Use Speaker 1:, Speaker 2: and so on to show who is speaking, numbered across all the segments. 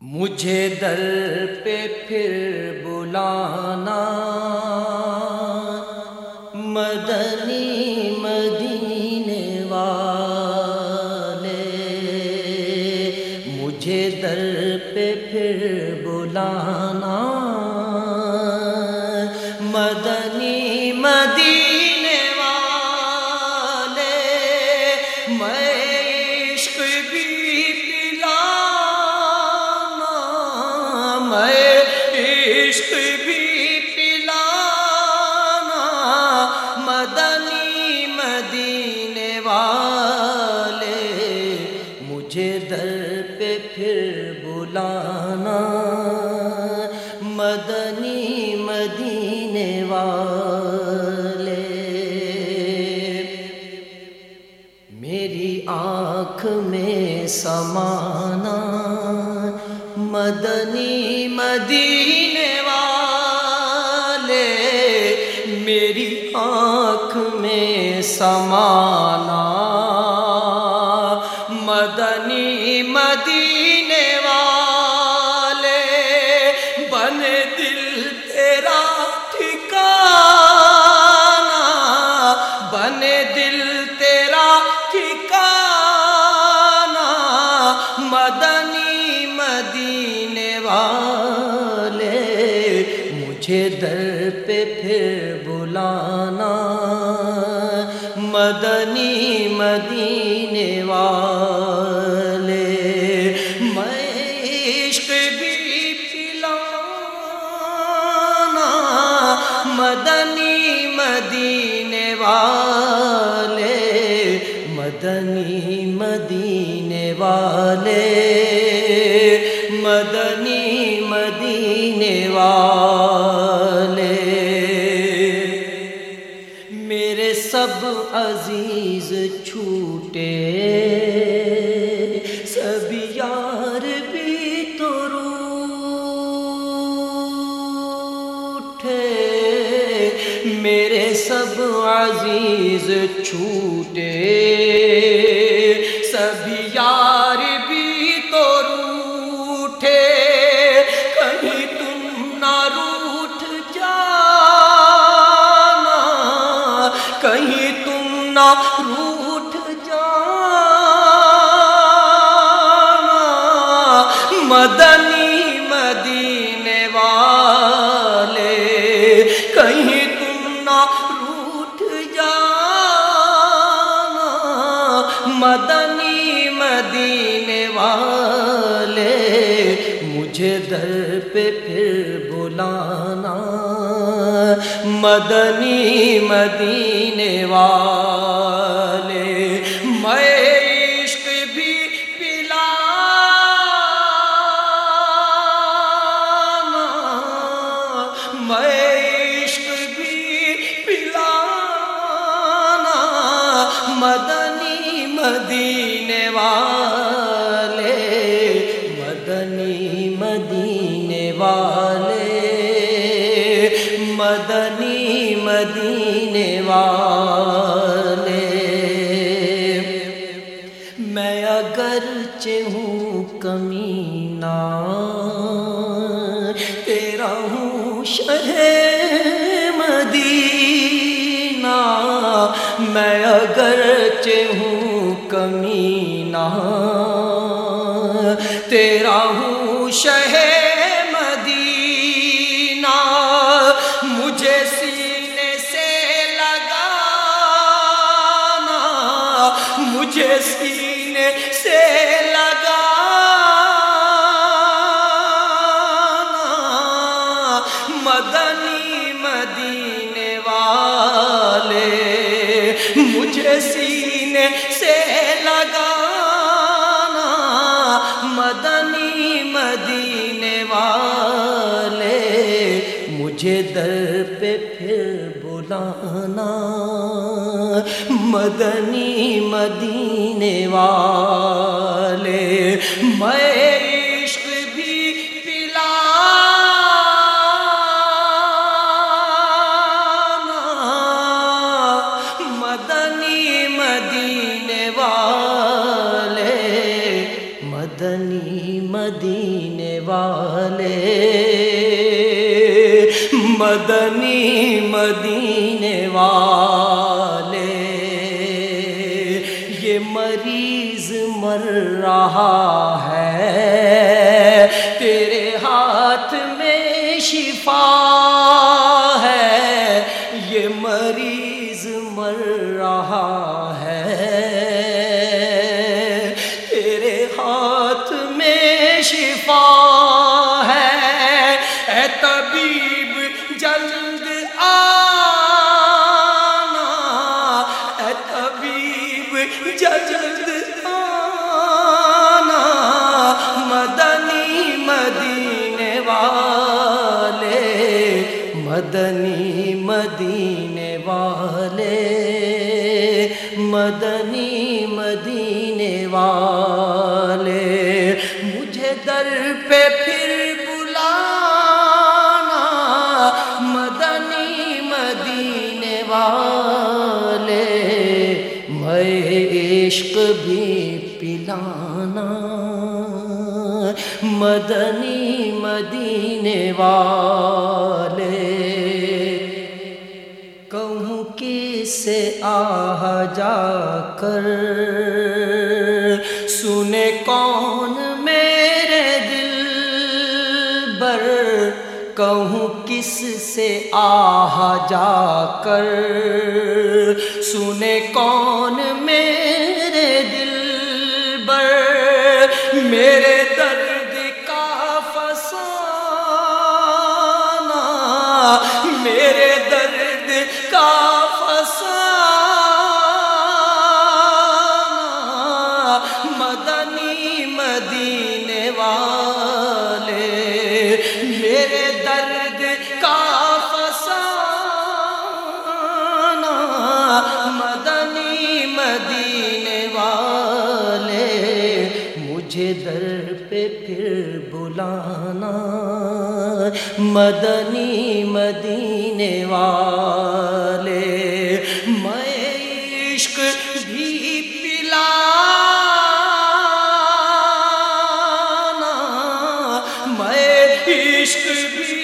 Speaker 1: مجھے در پہ پھر بلانا مدنی مدینے والے، مجھے در پہ پھر بلانا مدنی مدینے والے، میں عشق بھی پلانا، میں عشق بھی پلانا مدنی مدینے والے، مجھے در پہ پھر بلانا مدنی مدینے والے، میری آنکھ میں سمانا مدنی مدینے والے، میری آنکھ میں سمانا مدنی مدینے والے، بنے دل تیرا ٹھکانا، بنے دل تیرا ٹھکانا مدنی مدینے والے، مجھے در پہ پھر بلانا مدنی مدینے والے، میں عشق بھی پلانا مدنی مدینے والے، مدنی مدینے والے، مدنی مدینے والے، میرے سب عزیز چھوٹے سب یار بھی تو روٹھے، میرے سب عزیز چھوٹے سب یار بھی تو روٹھے، کہیں تم نہ روٹھ جانا، کہیں تم نہ روٹھ جانا مدنی مدینے والے، کہیں تم نہ روٹھ جانا مدنی مدینے والے، مجھے در پہ پھر بلانا مدنی مدینے والے، میں عشق بھی پلانا، میں عشق بھی پلانا مدنی مدینے والے، مدنی مدینے والے، مدنی مدینے والے، میں اگرچہ ہوں کمینہ تیرا ہوں شہ مدینہ، میں اگرچہ ہوں کمینہ تیرا ہوں شہ مدینہ، مجھے سینے سے لگانا، مجھے سینے سے لگانا مدنی مدینے والے، مجھے سینے سے لگانا مدنی مدینے والے، مجھے در پہ پھر بلانا مدنی مدینے والے، میں عشق بھی پلانا مدنی مدینے والے، مدنی مدینے والے مدنی مدینے والے یہ مریض مر رہا ہے تیرے ہاتھ میں شفا ہے یہ مریض مر رہا ہے تیرے ہاتھ میں شفا ہے اے طبیب جلد آنا اے طبیب جلد آنا مدنی مدینے والے مدنی مدینے والے مدنی مدینے والے مجھے در پہ پھر بلانا مدنی مدینے والے میں عشق بھی پلانا مدنی مدینے والے کہوں کس سے آہ جا کر سنے کون میرے دل بر کہوں کس سے آہ جا کر سنے کون میرے دل بر میرے درد کا فسانہ میرے درد کا فسانہ مدنی مدینے والے میرے درد کا فسانہ مدنی مدینے والے مجھے در پہ پھر بلانا مدنی مدینے والے میں عشق بھی پلانا میں عشق بھی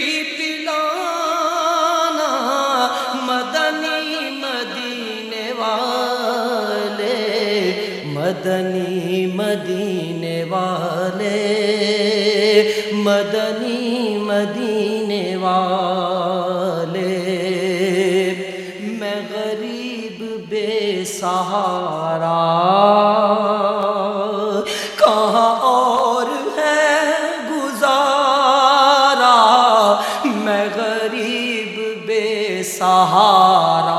Speaker 1: پلانا مدنی مدینے والے مدنی مدینے والے مدنی مدینے والے میں غریب بے سہارا کہاں اور ہے گزارا میں غریب بے سہارا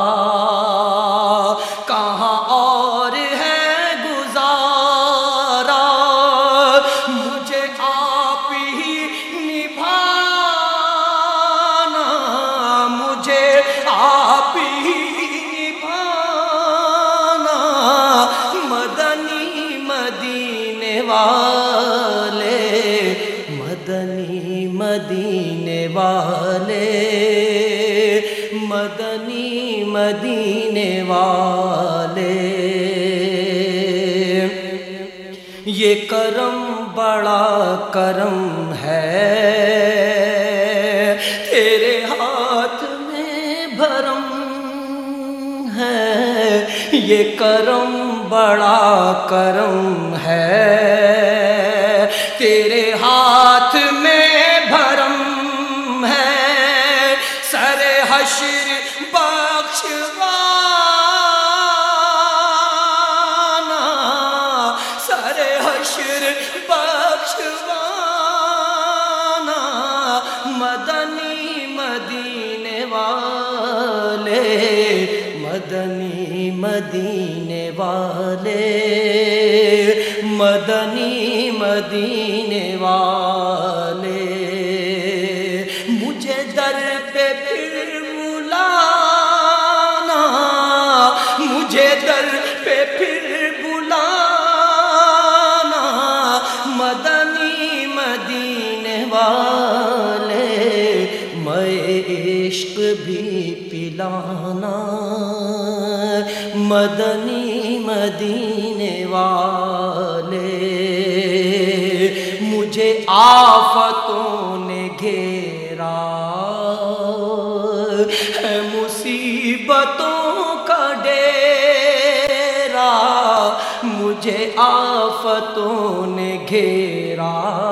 Speaker 1: کہاں اور ہے گزارا مجھے آپ ہی نبھانا مجھے آپ ہی نبھانا مدنی مدینے والے مدنی مدینے والے مدنی مدینے والے یہ کرم بڑا کرم ہے تیرے ہاتھ میں بھرم ہے یہ کرم بڑا کرم ہے تیرے ہاتھ میں بھرم ہے سر حشر بخشوانا سر حشر بخشوانا مدنی مدینے والے مدنی مدینے والے مدنی مدینے والے مجھے در پہ پھر بلانا مجھے در پہ پھر بلانا مدنی مدینے والے میں عشق بھی پلانا مدنی مدینے والے مجھے آفتوں نے گھیرا ہے مصیبتوں کا ڈیرا، مجھے آفتوں نے گھیرا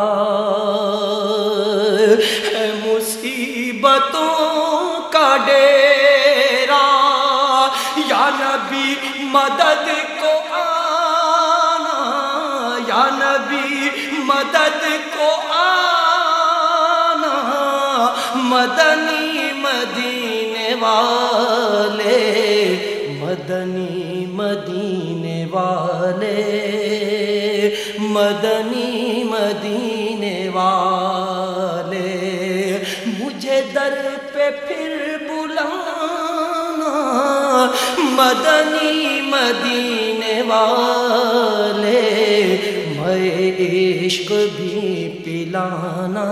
Speaker 1: ہے مصیبتوں کا ڈیرا، یا نبی مدد کو آنا، یا نبی مدد کو آنا، مدنی مدینے والے، مدنی مدینے والے، مدنی مدینے والے، مجھے در پہ پھر بلانا، مدنی مدینے والے، میں عشق بھی پلانا،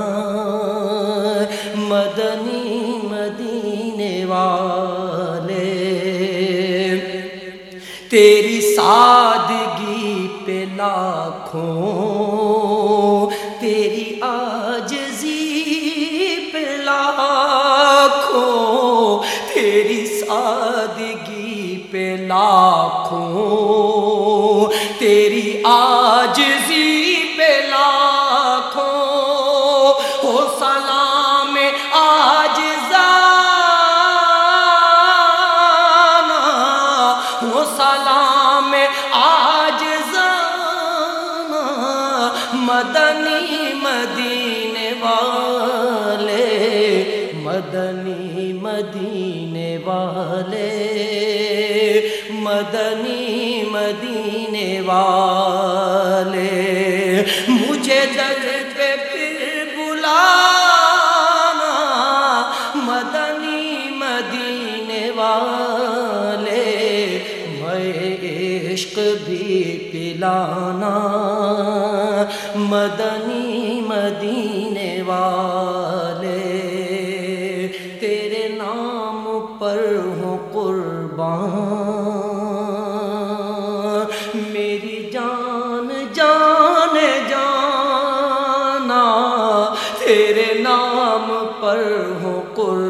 Speaker 1: مدنی مدینے والے، تیری سادگی پہ لاکھوں، تیری عاجزی پہ لاکھوں، تیری سادگی پہ لاکھوں، تیری عاجزی پہ لاکھوں، ہو سلام عاجزانہ، ہو سلام عاجزانہ، مدنی مدینے والے، مدنی مدینے والے، مدنی مدینے والے، مجھے در پہ پھر بلانا، مدنی مدینے والے، میں عشق بھی پلانا، مدنی مدینے والے، تیرے نام پر ہوں قربان، میری جان جان جانا، تیرے نام پر ہوں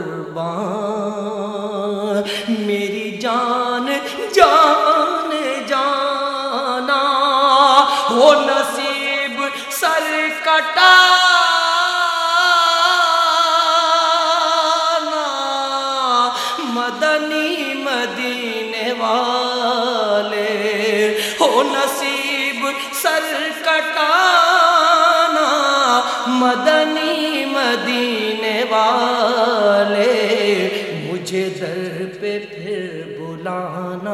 Speaker 1: قربان، میری جان جان جانا، ہو نصیب سر کٹانا، مدنی مدینے والے، ہو نصیب سر کٹانا، مدنی مدینے والے، مجھے در پہ پھر بلانا،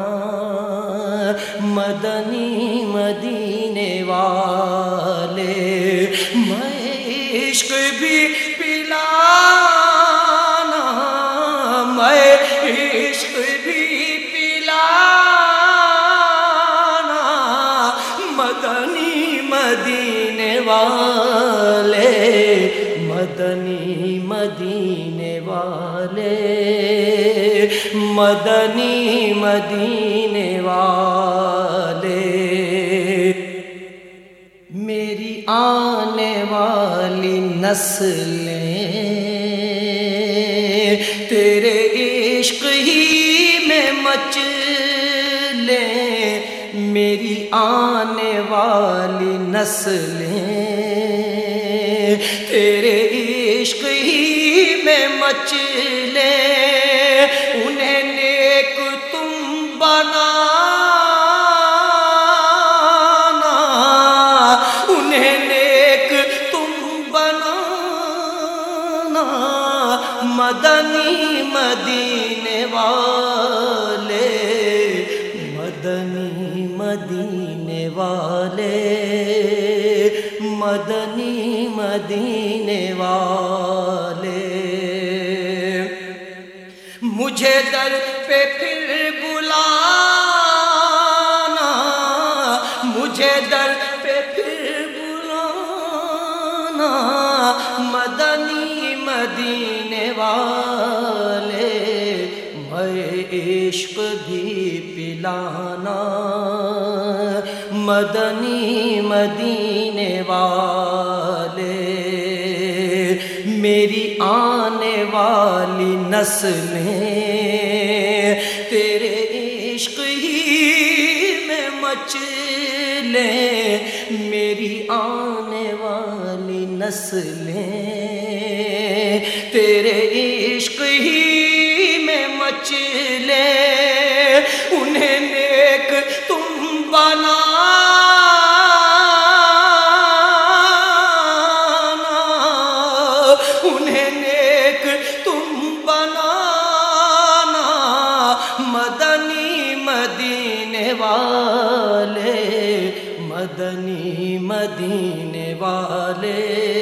Speaker 1: مدنی مدینے والے، میں عشق بھی پلانا، میں عشق بھی پلانا، مدنی مدینے والے، مدنی مدینے والے، مدنی مدینے والے، میری آنے والی نسلیں تیرے عشق ہی میں مچ لیں، میری آنے والی نسلیں تیرے عشق ہی میں مچ لیں، انہیں نیک تم بنانا، انہیں نیک تم بنانا، مدنی مدینے والے، مدنی مدینے والے، مدنی مدینے والے، مجھے در پہ پھر بلانا، مجھے در پہ پھر بلانا، مدنی مدینے والے، میں عشق بھی پلانا، مدنی مدینے والے، آنے والی نسلیں تیرے عشق ہی میں مچلیں، میری آنے والی نسلیں تیرے عشق ہی میں مچلیں، انہیں نیک تم بنانا، انہیں نیک تم بنانا، مدنی مدینے والے، مدنی مدینے والے،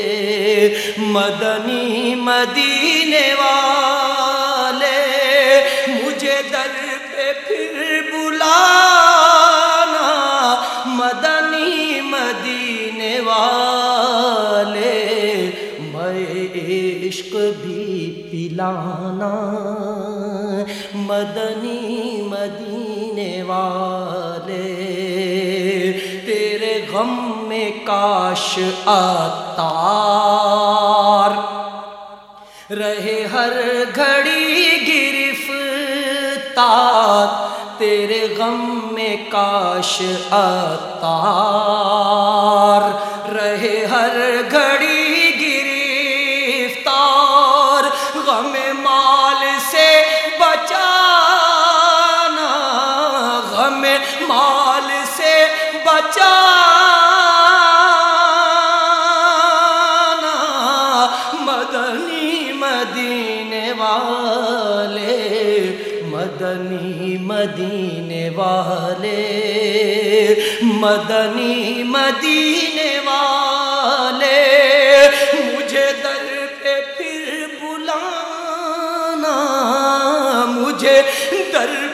Speaker 1: مدنی مدینے والے، مجھے در پہ پھر بلانا، مدنی مدینے والے، میں عشق بھی پلانا، مدنی مدینے والے، تیرے غم میں کاش عطار رہے ہر گھڑی گرفتار، تیرے غم میں کاش عطار رہے ہر گھڑی گرفتار، غم مال سے بچانا، غم مال سے بچانا، مدنی مدینے والے، مدنی مدینے والے، مدنی مدینے والے، مجھے در پہ پھر بلانا، مجھے در